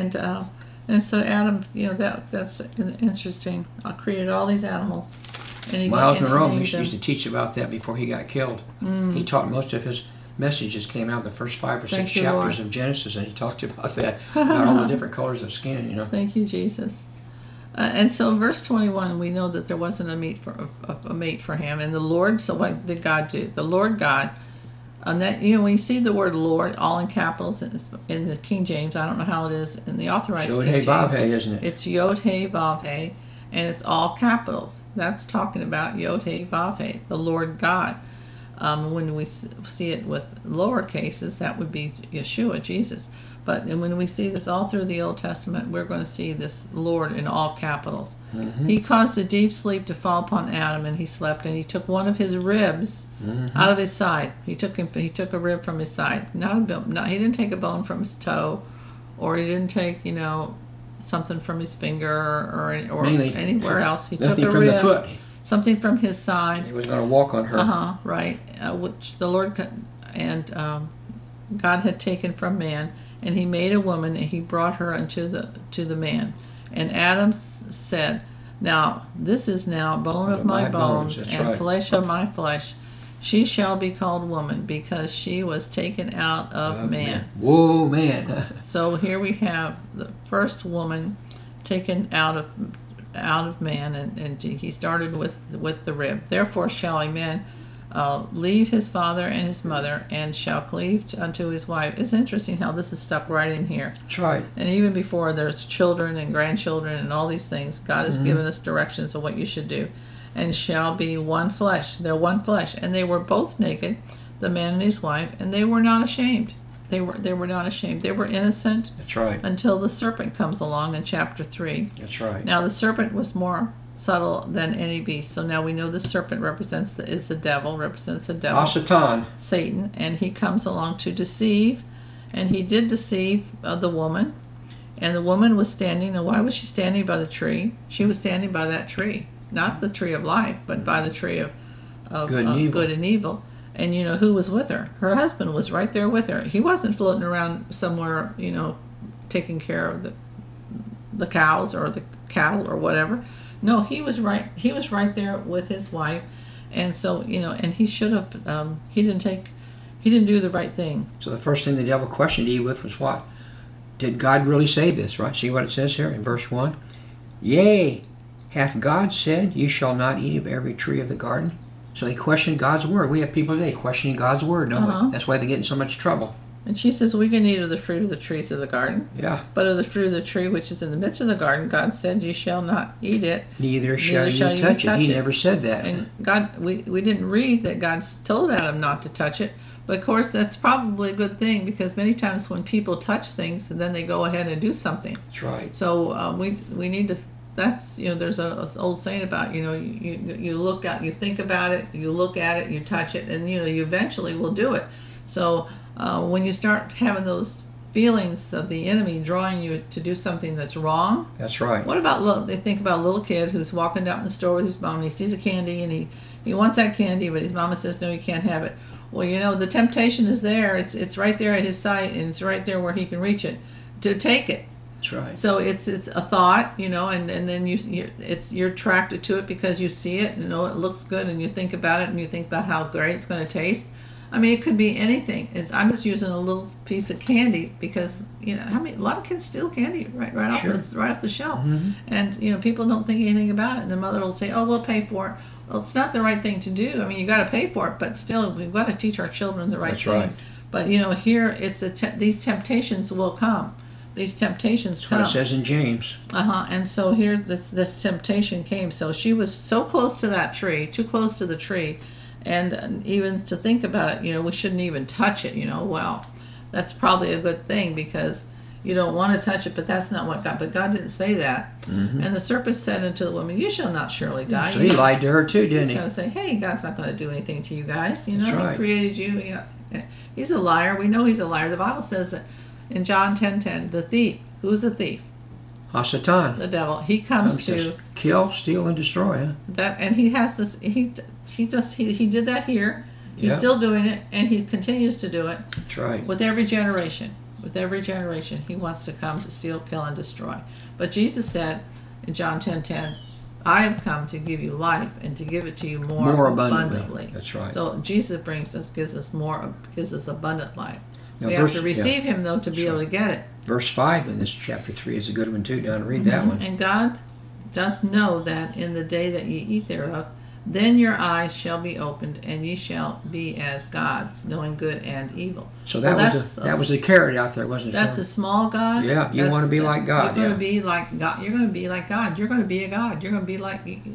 and so Adam, that's interesting. I created all these animals. And Miles Monroe used to teach about that before he got killed. He taught most of his messages came out in the first 5 or 6 chapters of Genesis, and he talked about that, about all the different colors of skin. Thank you, Jesus. And so in verse 21, we know that there wasn't a mate for him. And the Lord, so what did God do? The Lord God, and that, when you see the word Lord all in capitals in the King James, I don't know how it is in the Authorized King James. Yod-Heh-Vav-Heh, isn't it? It's Yod-Heh-Vav-Heh, and it's all capitals. That's talking about Yod-Heh-Vav-Heh, the Lord God. When we see it with lower cases, that would be Yeshua, Jesus. But when we see this all through the Old Testament, we're going to see this Lord in all capitals. He caused a deep sleep to fall upon Adam, and he slept, and he took one of his ribs out of his side. He took a rib from his side. He didn't take a bone from his toe, or he didn't take something from his finger or anywhere else. He took a from rib, the foot. something from his side. He was going to walk on her. Right. Which the Lord and God had taken from man. And he made a woman, and he brought her unto the man. And Adam said, now, this is now bone of my bones and flesh of my flesh. She shall be called woman, because she was taken out of man. Whoa, man. So here we have the first woman taken out of man, and he started with the rib. Therefore shall a man leave his father and his mother, and shall cleave unto his wife. It's interesting how this is stuck right in here. That's right. And even before, there's children and grandchildren and all these things. God has given us directions of what you should do. And shall be one flesh. They're one flesh. And they were both naked, the man and his wife, and they were not ashamed. They were not ashamed. They were innocent. That's right. Until the serpent comes along in chapter 3. That's right. Now the serpent was more subtle than any beast. So now we know the serpent represents the devil, Satan, and he comes along to deceive, and he did deceive the woman, and the woman was standing. And why was she standing by the tree? She was standing by that tree, not the tree of life, but by the tree of good and evil. And who was with her? Her husband was right there with her. He wasn't floating around somewhere, taking care of the cows or the cattle or whatever. No, he was right. He was right there with his wife, and so and he should have. He didn't do the right thing. So the first thing the devil questioned Eve with was what? Did God really say this? Right? See what it says here in verse 1. Yea, hath God said, "You shall not eat of every tree of the garden"? So they questioned God's word. We have people today questioning God's word, don't we? That's why they get in so much trouble. And she says, we can eat of the fruit of the trees of the garden. Yeah. But of the fruit of the tree which is in the midst of the garden, God said, you shall not eat it. Neither shall you touch it. He never said that. And God, we didn't read that God told Adam not to touch it. But of course, that's probably a good thing, because many times when people touch things, then they go ahead and do something. That's right. So we need to. That's, there's a old saying about, you look at, you think about it, you look at it, you touch it, and you eventually will do it. So when you start having those feelings of the enemy drawing you to do something that's wrong. That's right. What about they think about a little kid who's walking down in the store with his mom, and he sees a candy, and he wants that candy, but his mama says, no, you can't have it. Well, the temptation is there. It's right there at his sight, and it's right there where he can reach it to take it. That's right. So it's a thought, and then you're attracted to it because you see it, and it looks good, and you think about it, and you think about how great it's going to taste. I mean, it could be anything. I'm just using a little piece of candy because a lot of kids steal candy right off the shelf, and people don't think anything about it, and the mother will say, "Oh, we'll pay for it." Well, it's not the right thing to do. I mean, you got to pay for it, but still, we've got to teach our children the right thing. Right. But here, it's these temptations will come. These temptations come. That's what it says in James. And so here, this temptation came. So she was so close to that tree, too close to the tree, and even to think about it, we shouldn't even touch it. Well, that's probably a good thing because you don't want to touch it, but that's not what God. But God didn't say that. Mm-hmm. And the serpent said unto the woman, "You shall not surely die." So he lied to her too, didn't he? He's going to say, "Hey, God's not going to do anything to you guys. That's right. He created you. He's a liar. We know he's a liar. The Bible says that in John 10:10, the thief. Who's a thief? Satan. The devil. He comes to kill, steal, and destroy. Huh? That, and he has this. He did that here. He's still doing it, and he continues to do it. That's right. With every generation. With every generation, he wants to come to steal, kill, and destroy. But Jesus said in John 10:10, I have come to give you life and to give it to you more abundantly. That's right. So Jesus gives us abundant life. Now, we have to receive him, though, to be able to get it. Verse 5 in this chapter 3 is a good one, too. Down, read that one. And God doth know that in the day that ye eat thereof, then your eyes shall be opened, and ye shall be as gods, knowing good and evil. So that was the carrot out there, wasn't it? That's a small God. Yeah, you want to be like God. You're going to be like God. You're going to be like God. You're going to be a God. You're going to be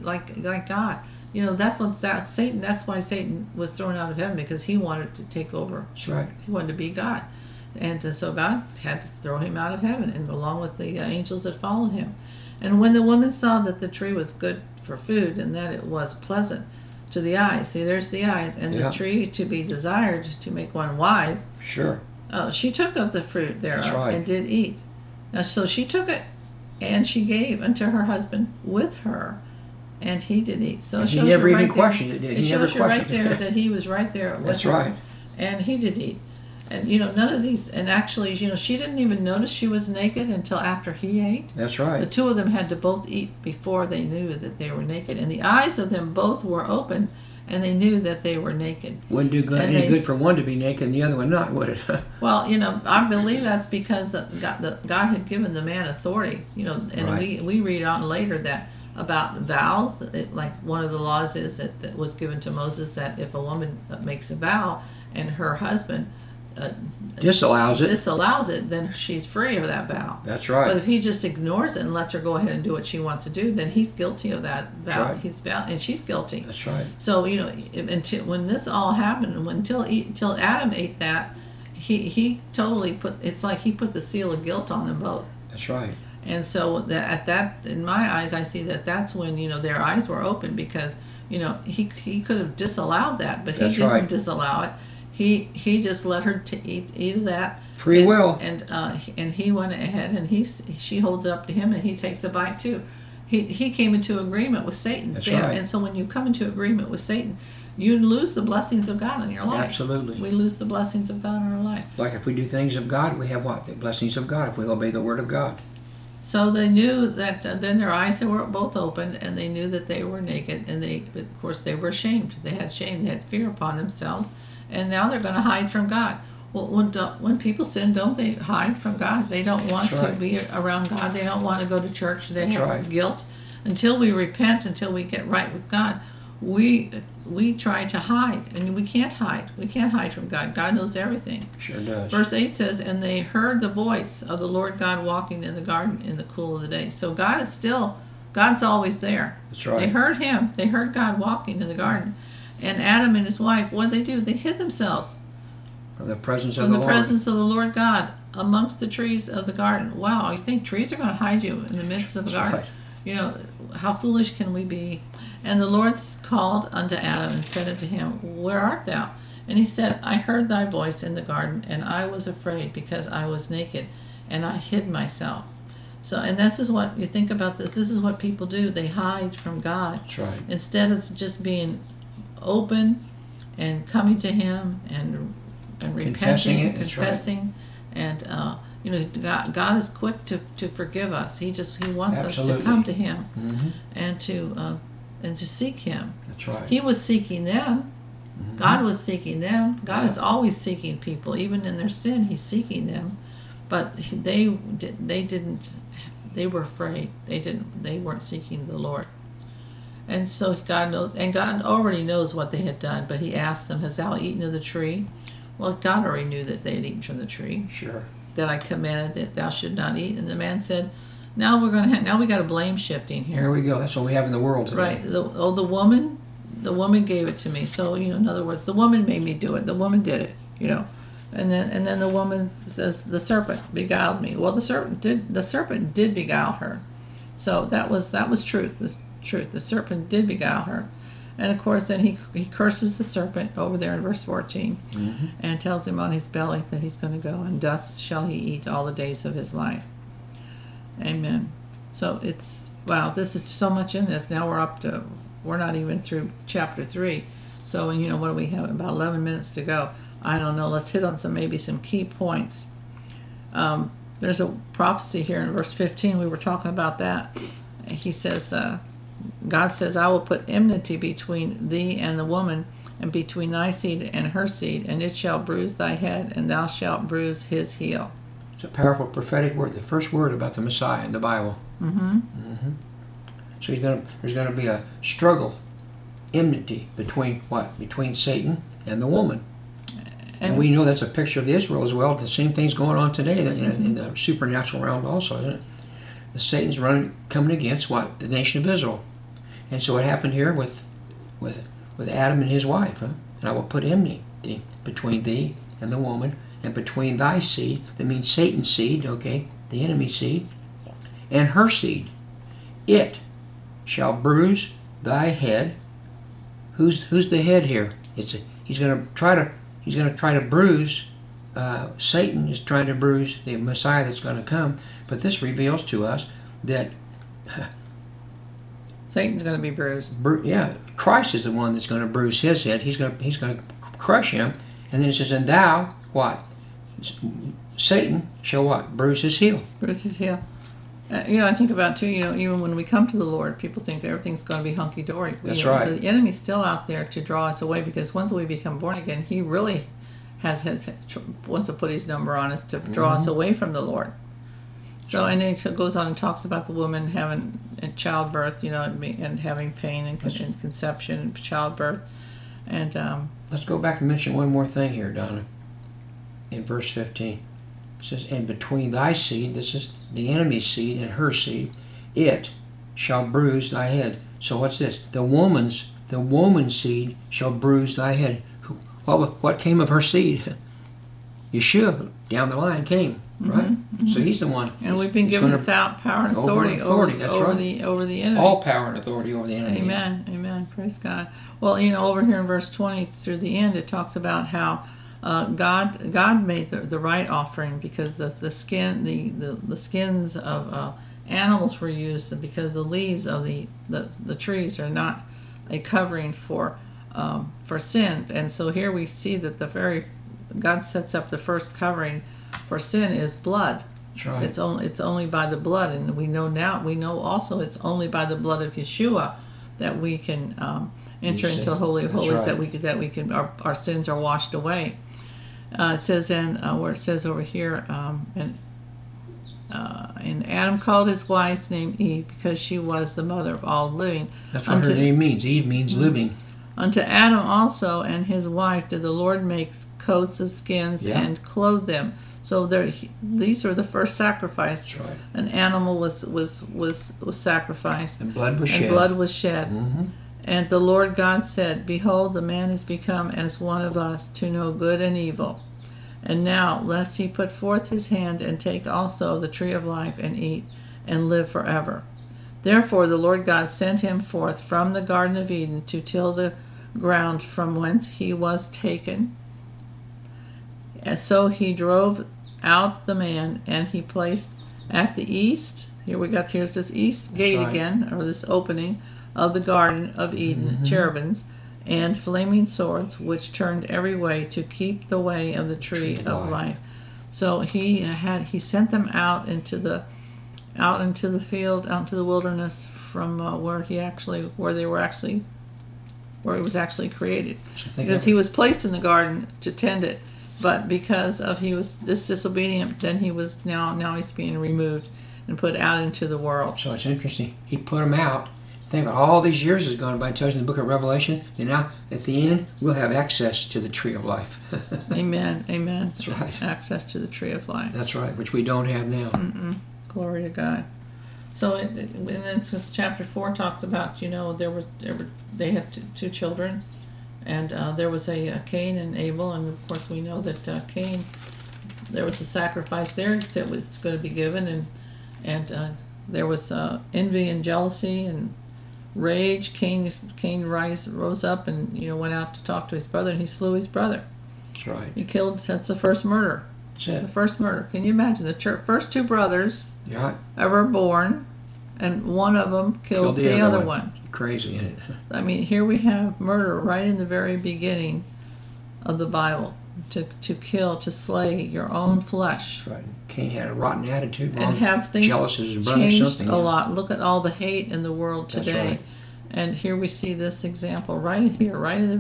like God. That's what Satan. That's why Satan was thrown out of heaven, because he wanted to take over. That's right. He wanted to be God, and so God had to throw him out of heaven, and along with the angels that followed him. And when the woman saw that the tree was good for food, and that it was pleasant to the eyes. See, there's the eyes, and the tree to be desired to make one wise. Sure. She took of the fruit thereof and did eat. Now, so she took it, and she gave unto her husband with her, and he did eat. So he never even questioned it, did he? It shows you right there that he was right there with her, and he did eat. And none of these, and actually, she didn't even notice she was naked until after he ate. That's right. The two of them had to both eat before they knew that they were naked, and the eyes of them both were open, and they knew that they were naked. Wouldn't do any good for one to be naked and the other one not, would it? Well, I believe that's because God had given the man authority. And we read on later that about vows. Like one of the laws is that was given to Moses, that if a woman makes a vow and her husband disallows it, then she's free of that vow. That's right. But if he just ignores it and lets her go ahead and do what she wants to do, then he's guilty of that vow. That's right. And she's guilty. That's right. So until when this all happened, until Adam ate that, he totally it's like he put the seal of guilt on them both. That's right. And so in my eyes, I see that's when their eyes were open, because he could have disallowed that, but he didn't disallow it. He just let her eat of that free will, and he went ahead, and she holds it up to him, and he takes a bite too. He came into agreement with Satan. That's right. And so when you come into agreement with Satan, you lose the blessings of God in your life. Absolutely. We lose the blessings of God in our life. Like if we do things of God, we have what? The blessings of God if we obey the word of God. So they knew that then their eyes were both opened, and they knew that they were naked, and of course they were ashamed. They had shame. They had fear upon themselves. And now they're going to hide from God. Well, when people sin, don't they hide from God? They don't want to be around God. They don't want to go to church. They have guilt. Until we repent, until we get right with God, we we try to hide, and we can't hide. We can't hide from God. God knows everything. Sure does. Verse 8 says, and they heard the voice of the Lord God walking in the garden in the cool of the day. So God's always there. That's right. They heard him. They heard God walking in the garden. And Adam and his wife, what did they do? They hid themselves From the presence of from the the Lord. presence of the Lord God amongst the trees of the garden. Wow, you think trees are going to hide you in the midst of the That's garden? right. You know, how foolish can we be? And the Lord called unto Adam and said unto him, where art thou? And he said, I heard thy voice in the garden, and I was afraid because I was naked, and I hid myself. So, and this is what, you think about this is what people do. They hide from God. That's right. Instead of just being open and coming to him and Confessing repenting, it, that's right. confessing, and you know, God is quick to forgive us. He wants us to Absolutely. come to him Mm-hmm. and to seek him. That's right. He was seeking them. Mhm. God was seeking them. God Yeah. is always seeking people, even in their sin. He's seeking them, but they didn't. They were afraid. They weren't seeking the Lord. And so God knows, and God already knows what they had done. But He asked them, "Hast thou eaten of the tree?" Well, God already knew that they had eaten from the tree Sure. that I commanded that thou should not eat. And the man said, "Now now we got a blame shifting here." Here we go. That's what we have in the world today. Right. The woman gave it to me. So, you know, in other words, the woman made me do it. The woman did it, you know. And then the woman says, the serpent beguiled me. Well, the serpent did beguile her. So that was truth. The truth. The serpent did beguile her. And of course, then he curses the serpent over there in verse 14 Mm-hmm. and tells him on his belly that he's going to go, and dust shall he eat all the days of his life. Amen. So wow, this is so much in this. Now we're not even through chapter 3. So, and you know, what do we have? About 11 minutes to go. I don't know. Let's hit on maybe some key points. There's a prophecy here in verse 15. We were talking about that. He says, God says, I will put enmity between thee and the woman, and between thy seed and her seed, and it shall bruise thy head, and thou shalt bruise his heel. It's a powerful prophetic word. The first word about the Messiah in the Bible. Mm-hmm. Mm-hmm. So there's going to be a struggle, enmity between what? Between Satan and the woman. And we know that's a picture of Israel as well. The same thing's going on today in the supernatural realm also, isn't it? The Satan's coming against what? The nation of Israel. And so what happened here with Adam and his wife, huh? And I will put enmity between thee and the woman, and between thy seed, that means Satan's seed, okay, the enemy's seed, and her seed. It shall bruise thy head. Who's the head here? He's going to try to bruise. Satan is trying to bruise the Messiah that's going to come. But this reveals to us that Satan's going to be bruised. Christ is the one that's going to bruise his head. He's going to crush him. And then it says, and thou, what? Satan shall what? Bruise his heel. Bruise his heel. You know, I think about too, you know, even when we come to the Lord, people think everything's going to be hunky-dory. That's You know, right. The enemy's still out there to draw us away, because once we become born again, he really wants to put his number on us to draw us away from the Lord. So, and then it goes on and talks about the woman having childbirth, you know, and having pain and conception and childbirth. And Let's go back and mention one more thing here, Donna. In verse 15. It says, and between thy seed, this is the enemy's seed, and her seed, it shall bruise thy head. So what's this? The woman's seed shall bruise thy head. What came of her seed? Yeshua down the line came, right? Mm-hmm. So he's the one. And we've been given power and authority over the enemy. All power and authority over the enemy. Amen. Amen. Praise God. Well, you know, over here in verse 20 through the end, it talks about how God made the right offering, because the skins of animals were used, and because the leaves of the trees are not a covering for sin. And so here we see that God sets up the first covering for sin is blood. That's right. It's only by the blood, and we know also it's only by the blood of Yeshua that we can enter into the Holy of Holies. Right. that we can our sins are washed away. It says where it says over here, and Adam called his wife's name Eve, because she was the mother of all living. That's what her name means. Eve means living. Unto Adam also and his wife did the Lord make coats of skins Yeah. and clothe them. So these are the first sacrifice. That's right. An animal was sacrificed, And blood was and shed. blood was shed. Mm-hmm. And the Lord God said, Behold, the man is become as one of us, to know good and evil. And now, lest he put forth his hand and take also the tree of life and eat, and live forever. Therefore the Lord God sent him forth from the Garden of Eden to till the ground from whence he was taken. And so he drove out the man, and he placed at the east, here's this east gate right. again, or this opening of the Garden of Eden, cherubims and flaming swords, which turned every way to keep the way of the tree of life. So he sent them out into the field, out into the wilderness from where it was actually created, because he was placed in the garden to tend it, but because of he was disobedient, then he was now he's being removed and put out into the world. So it's interesting. He put them out. Think about all these years has gone by. It tells you in the book of Revelation. And now at the end, we'll have access to the tree of life. Amen. Amen. That's right. Access to the tree of life. That's right, which we don't have now. Glory to God. So, and then since chapter 4 talks about, they have two children, and there was a Cain and Abel, and of course we know that Cain, there was a sacrifice there that was going to be given, and there was envy and jealousy and rage. Cain rose up and went out to talk to his brother, and he slew his brother. That's right. He killed. That's the first murder. That's it. The first murder. Can you imagine the first two brothers Yeah. ever born, and one of them kills the other one. Crazy, isn't it? I mean, here we have murder right in the very beginning of the Bible. To kill, to slay your own flesh. That's right. Cain had a rotten attitude. And have things jealous as his brother, changed something. a lot. Look at all the hate in the world That's today. right. And here we see this example right here, right in the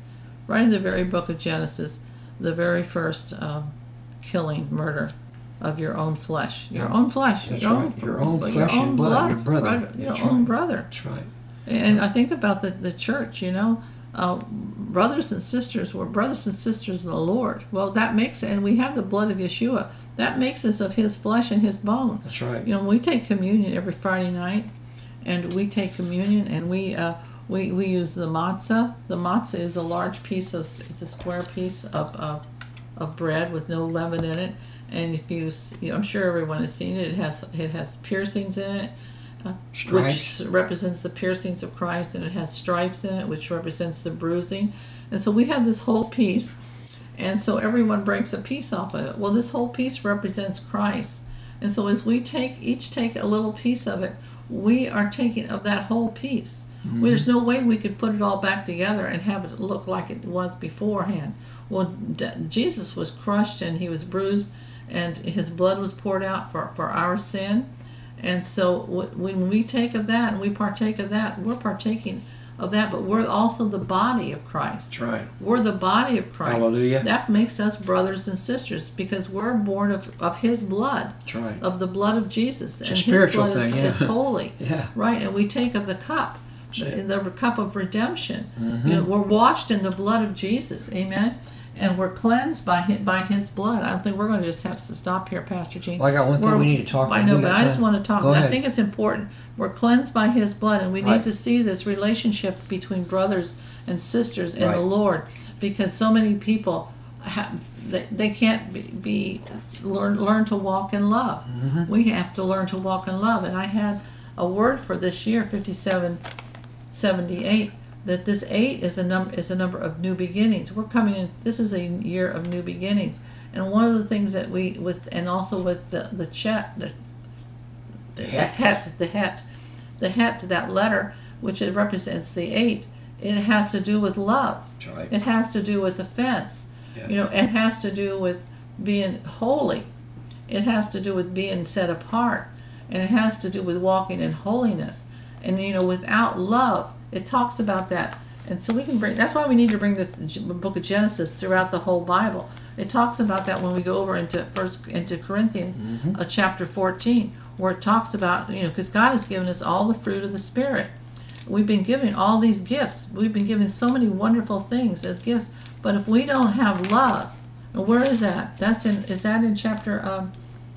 very book of Genesis, the very first killing, murder of your own flesh. Your own flesh. That's right. Your own flesh and blood. Your brother. Your own brother. That's right. And I think about the church, brothers and sisters, we're brothers and sisters in the Lord. Well, that makes it, and we have the blood of Yeshua. That makes us of his flesh and his bone. That's right. We take communion every Friday night, and we take communion, and we use the matzah. The matzah is a large piece it's a square piece of bread with no leaven in it. And if I'm sure everyone has seen it. It has piercings in it, Stripes. which represents the piercings of Christ, and it has stripes in it, which represents the bruising. And so we have this whole piece, and so everyone breaks a piece off of it. Well, this whole piece represents Christ, and so as we each take a little piece of it, we are taking of that whole piece. There's no way we could put it all back together and have it look like it was beforehand. Well, Jesus was crushed and he was bruised, and his blood was poured out for our sin. And so when we take of that and we partake of that, we're partaking of that, but we're also the body of Christ. That's right. We're the body of Christ. Hallelujah. That makes us brothers and sisters because we're born of his blood. That's right. Of the blood of Jesus. It's a spiritual his blood thing, is holy. Yeah. Right, and we take of the cup. The cup of redemption. Mm-hmm. We're washed in the blood of Jesus. Amen. And we're cleansed by his blood. I don't think we're going to just have to stop here, Pastor Gene. Well, I got one thing we need to talk about. I know, but I just want to talk. Go ahead. I think it's important. We're cleansed by his blood, and we need to see this relationship between brothers and sisters in the Lord, because so many people they can't learn to walk in love. Mm-hmm. We have to learn to walk in love. And I had a word for this year, 5778. That this 8 is a number of new beginnings. We're coming in. This is a year of new beginnings, and one of the things that and also with the het, that letter, which it represents the 8. It has to do with love. That's right. It has to do with offense. Yeah. It has to do with being holy. It has to do with being set apart, and it has to do with walking in holiness. And without love. It talks about that, and so we can that's why we need to bring this book of Genesis throughout the whole Bible. It talks about that when we go over into Corinthians, chapter 14, where it talks about because God has given us all the fruit of the Spirit, we've been given all these gifts. We've been given so many wonderful things as gifts. But if we don't have love, and where is that? Is that in chapter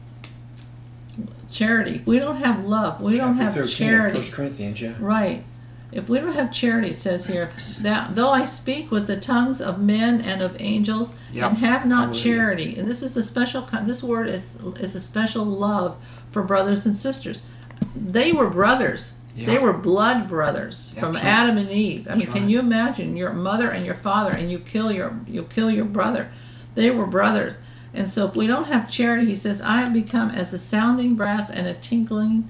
charity? If we don't have love, we don't have 13 charity. 1 Corinthians, yeah. Right. If we don't have charity, it says here, that though I speak with the tongues of men and of angels, Yep. and have not Hallelujah. charity, and this is a special, this word is a special love for brothers and sisters. They were brothers. Yeah. They were blood brothers from That's right. Adam and Eve. I mean, That's can right. you imagine your mother and your father, and you kill your brother? They were brothers. And so if we don't have charity, he says, I have become as a sounding brass and a tinkling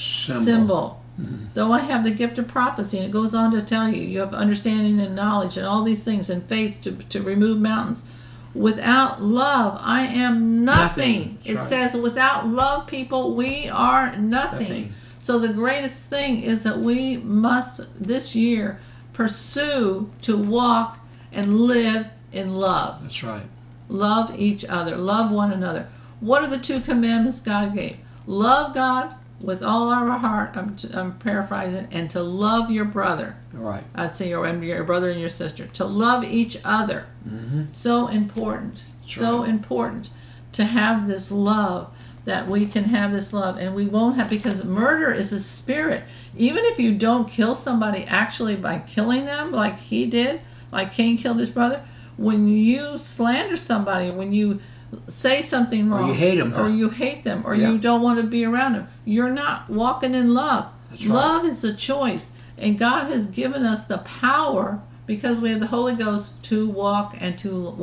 cymbal. Though I have the gift of prophecy, and it goes on to tell you, you have understanding and knowledge and all these things, and faith to remove mountains. Without love, I am nothing. That's It right. says, without love, people, we are nothing. Nothing. So the greatest thing is that we must, this year, pursue to walk and live in love. That's right. Love each other. Love one another. What are the 2 commandments God gave? Love God with all our heart, I'm paraphrasing, and to love your brother. All right. I'd say your brother and your sister. To love each other. So important. So right. important to have this love, that we can have this love. And we won't have, because murder is a spirit. Even if you don't kill somebody actually by killing them, like he did, like Cain killed his brother, when you slander somebody, when you say something wrong, you hate 'em, or huh? you hate them, or Yeah. you don't want to be around them, you're not walking in love. That's right. Love is a choice, and God has given us the power, because we have the Holy Ghost, to walk and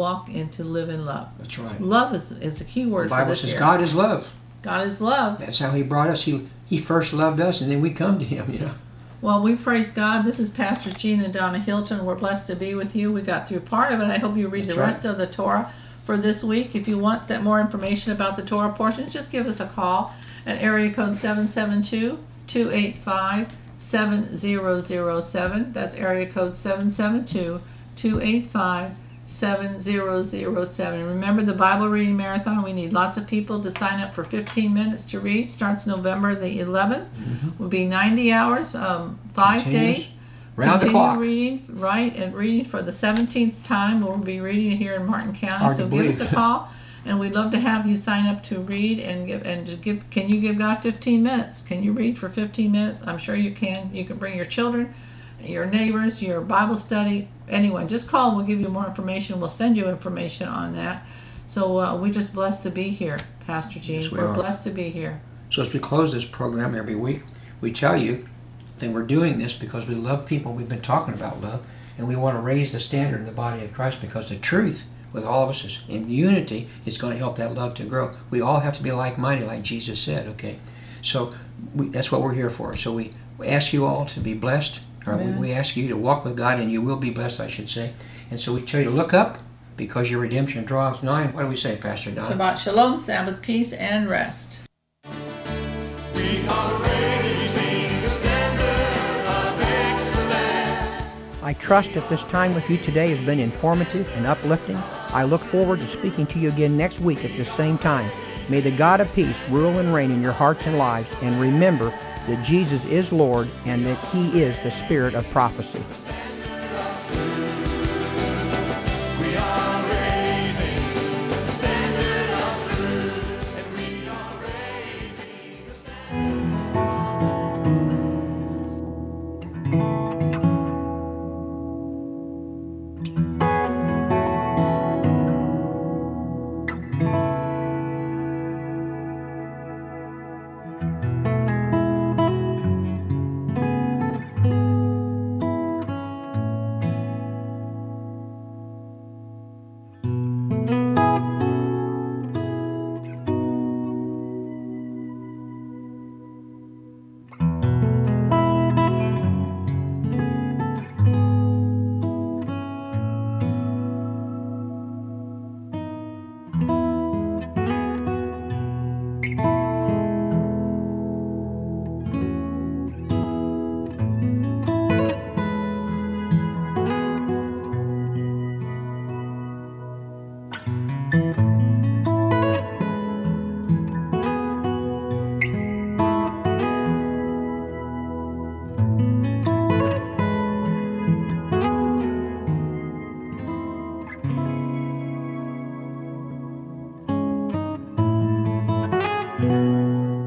to live in love. That's right. Love is a key word The for Bible this says year. God is love. God is love. That's how he brought us. He first loved us, and then we come to him, you know. Well, we praise God. This is Pastor Gene and Donna Hilton. We're blessed to be with you. We got through part of it. I hope you read That's the right. rest of the Torah for this week. If you want that more information about the Torah portions, just give us a call at area code 772-285-7007. That's area code 772-285-7007. Remember the Bible reading marathon. We need lots of people to sign up for 15 minutes to read. Starts November the 11th. Will be 90 hours, 5 Continuous. days. Round the Continue clock. reading, right, and reading for the 17th time. We'll be reading here in Martin County. Hard to So give us a believe. call, and we'd love to have you sign up to read and give. Can you give God 15 minutes? Can you read for 15 minutes? I'm sure you can. You can bring your children, your neighbors, your Bible study, anyone. Just call. We'll give you more information. We'll send you information on that. So we're just blessed to be here, Pastor Gene. Yes, we We're are. blessed to be here. So as we close this program every week, we tell you that we're doing this because we love people. We've been talking about love, and we want to raise the standard in the body of Christ, because the truth with all of us is in unity is going to help that love to grow. We all have to be like-minded, like Jesus said, okay? So that's what we're here for. So we ask you all to be blessed, or we ask you to walk with God, and you will be blessed, I should say. And so we tell you to look up, because your redemption draws nigh. What do we say, Pastor Don? Shabbat Shalom, Sabbath, peace, and rest. We are raising the standard of excellence. I trust that this time with you today has been informative and uplifting. I look forward to speaking to you again next week at this same time. May the God of peace rule and reign in your hearts and lives, and remember that Jesus is Lord and that He is the Spirit of prophecy.